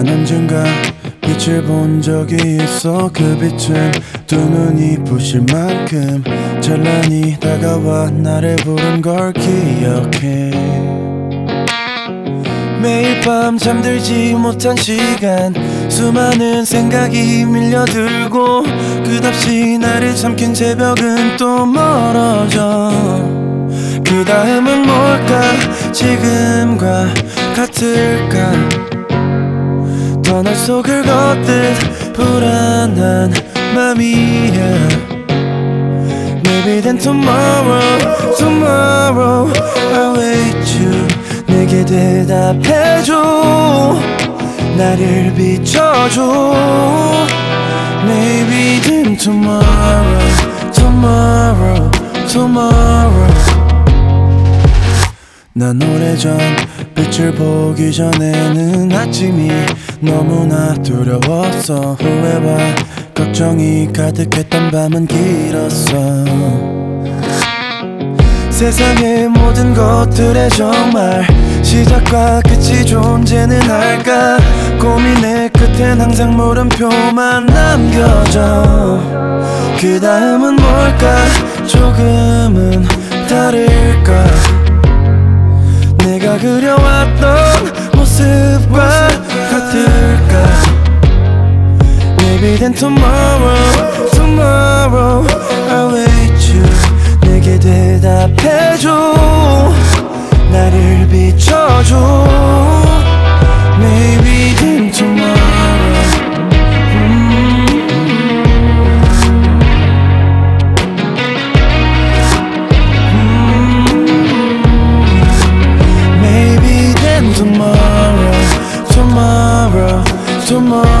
난 언젠가 빛을 본 적이 있어. 그 빛은 두 눈이 부실 만큼 찬란히 다가와 나를 부른 걸 기억해. 매일 밤 잠들지 못한 시간, 수많은 생각이 밀려들고 끝없이 나를 삼킨 새벽은 또 멀어져. 그 다음은 뭘까? 지금과 같을까? 터널 속을 걷듯 불안한 맘이야. Maybe then tomorrow, tomorrow I'll wait you. 내게 대답해줘, 나를 비춰줘. Maybe then tomorrow, tomorrow, tomorrow. 난 오래전 빛을 보기 전에는 아침이 너무나 두려웠어. 후회와 걱정이 가득했던 밤은 길었어. 세상의 모든 것들에 정말 시작과 끝이 존재는 할까? 고민의 끝엔 항상 물음표만 남겨져. 그 다음은 뭘까? 조금은 다를까? 내가 그려왔던 모습과 같을까? Maybe then tomorrow, tomorrow I'll wait you. 내게 대답해줘, 나를 비춰줘. Maybe then tomorrow. Maybe then tomorrow, tomorrow, tomorrow.